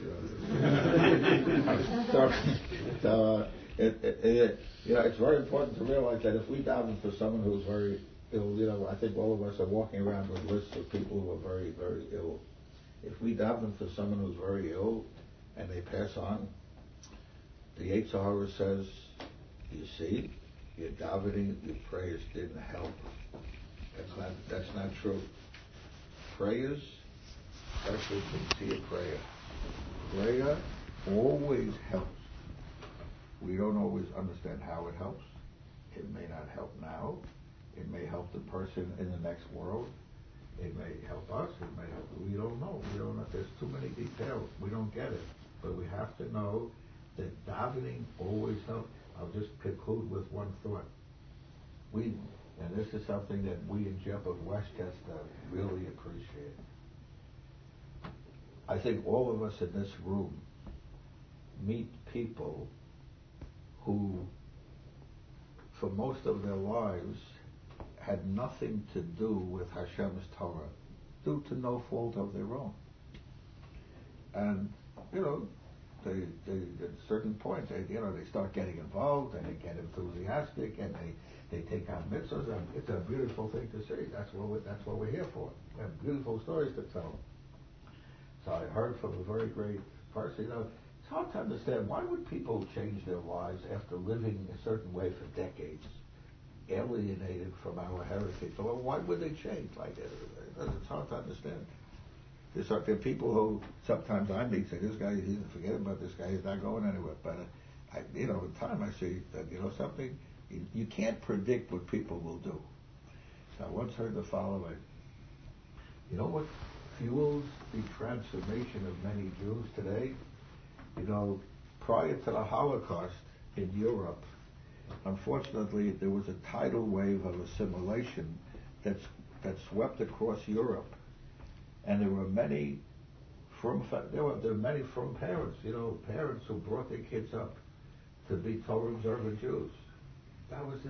It's very important to realize that if we daven for someone who's very ill, I think all of us are walking around with lists of people who are very, very ill. If we daven for someone who's very ill and they pass on, the Yetzer Hara says, you see, your davening, your prayers didn't help. That's not true. Prayers, especially sincere prayer always helps. We don't always understand how it helps. It may not help now. It may help the person in the next world. It may help us. It may help. We don't know. There's too many details. We don't get it. But we have to know that davening always helps. I'll just conclude with one thought. And this is something that we in Jeff of Westchester really appreciate. I think all of us in this room meet people who, for most of their lives, had nothing to do with Hashem's Torah, due to no fault of their own. And, they at a certain point, they start getting involved, and they get enthusiastic, and they take on mitzvahs, and it's a beautiful thing to see. That's what we're here for. We have beautiful stories to tell. So I heard from a very great person, it's hard to understand, why would people change their lives after living a certain way for decades, alienated from our heritage? Well, why would they change like that? It's hard to understand. There are people who sometimes I meet say, this guy, he doesn't forget about this guy, he's not going anywhere. But in time I see that, something, you can't predict what people will do. So I once heard the following. You know what fuels the transformation of many Jews today? Prior to the Holocaust in Europe, unfortunately, there was a tidal wave of assimilation that swept across Europe. And there were many from parents, parents who brought their kids up to be Torah observant Jews. That was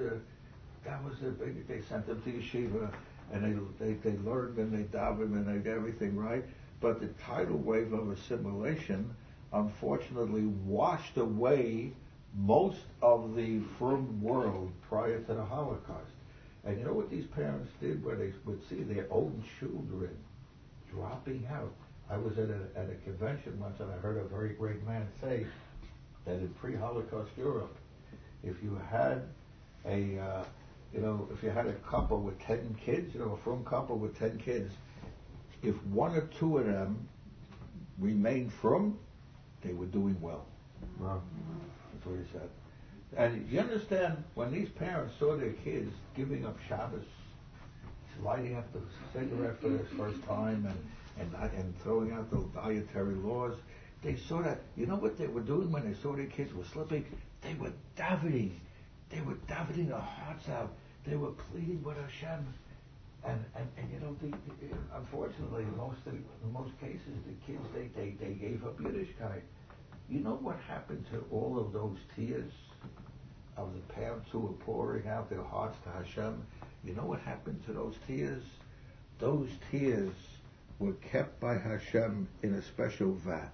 a big. They sent them to yeshiva, and they learned and they davened and they did everything right. But the tidal wave of assimilation, unfortunately, washed away most of the frum world prior to the Holocaust. And you know what these parents did, where they would see their own children dropping out? I was at a convention once, and I heard a very great man say that in pre-Holocaust Europe, if you had a couple with 10 kids, a frum couple with 10 kids, if one or two of them remained frum, they were doing well. Wow. That's what he said. And you understand, when these parents saw their kids giving up Shabbos, lighting up the cigarette for the first time, and throwing out the dietary laws, they saw that, you know what they were doing when they saw their kids were slipping? They were davening. They were davening their hearts out. They were pleading with Hashem. And unfortunately, in most cases, the kids, they gave up Yiddishkeit. You know what happened to all of those tears of the parents who were pouring out their hearts to Hashem? You know what happened to those tears? Those tears were kept by Hashem in a special vat.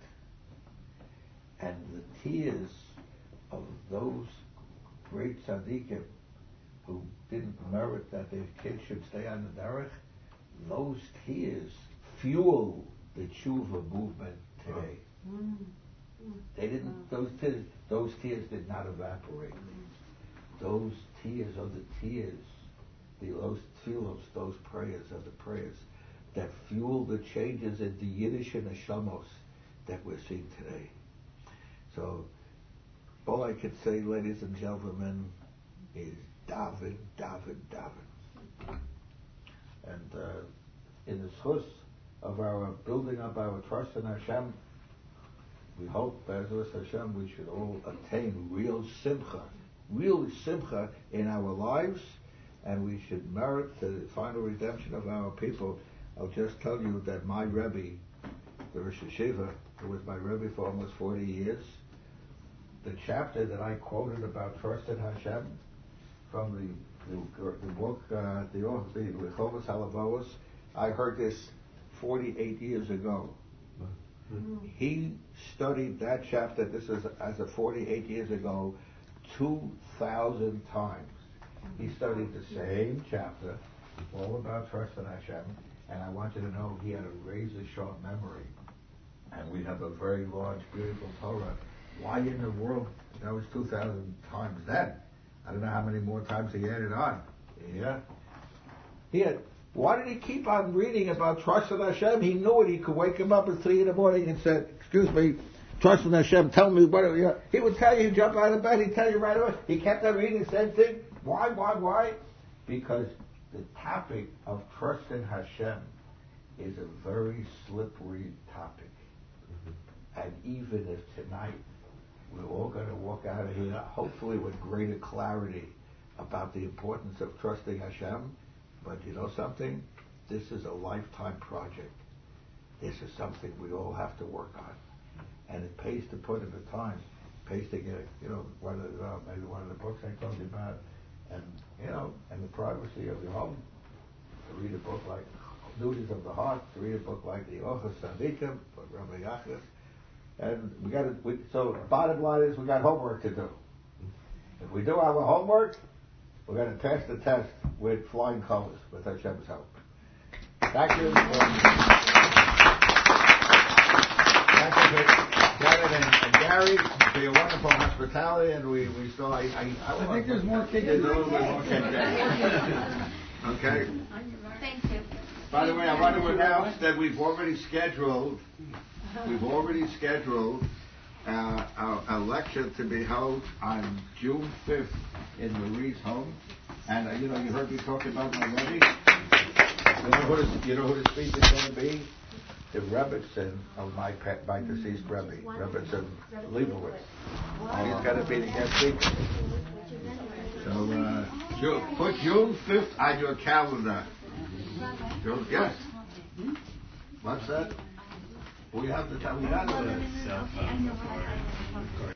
And the tears of those great tzaddikim who didn't merit that their kids should stay on the derech, those tears fuel the tshuva movement today. They didn't. Those tears did not evaporate. Those tears are the tears. Those prayers are the prayers that fuel the changes in the Yiddish and neshamos that we're seeing today. So, all I can say, ladies and gentlemen, is daven, daven, daven. And in the schus of our building up our trust in Hashem, we hope, Be'ezus Hashem, we should all attain real simcha in our lives, and we should merit the final redemption of our people. I'll just tell you that my Rebbe, the Rosh Hashiva, who was my Rebbe for almost 40 years, the chapter that I quoted about trust in Hashem from the book, the Rechovos Halavos, I heard this 48 years ago. He studied that chapter, this is as of 48 years ago, 2,000 times. He studied the same chapter, all about trust in Hashem, and I want you to know he had a razor-sharp memory. And we have a very large, beautiful Torah. Why in the world? That was 2,000 times then. I don't know how many more times he added on. Yeah? Why did he keep on reading about trust in Hashem? He knew it. He could wake him up at 3 in the morning and say, excuse me, trust in Hashem, tell me what, he would tell you, jump out of bed, he'd tell you right away. He kept on reading the same thing. Why? Because the topic of trust in Hashem is a very slippery topic. And even if tonight we're all going to walk out of here, hopefully with greater clarity about the importance of trusting Hashem, but you know something? This is a lifetime project. This is something we all have to work on. And it pays to put in the time. It pays to get, maybe one of the books I told you about, and, and the privacy of your home. To read a book like Duties of the Heart, to read a book like the Ochos Tzadikim, by Rabbi Yachid. And so bottom line is we got homework to do. If we do our homework, we're going to pass the test with flying colors, with Hashem's help. Thank you. Thank you, Janet and Gary, for your wonderful hospitality, and we still, I think there's more cake. There's a little bit more cake there. Okay. Thank you. By the way, I want to announce that we've already scheduled a lecture to be held on June 5th in Marie's home. And you heard me talking about my wedding. You know who the speaker is going to be? The Rebbitzin of my deceased Rebbe, Rebbitzin Leibowitz. He's going to be the guest speaker. So put June 5th on your calendar. Yes. What's that? We have the time. We have the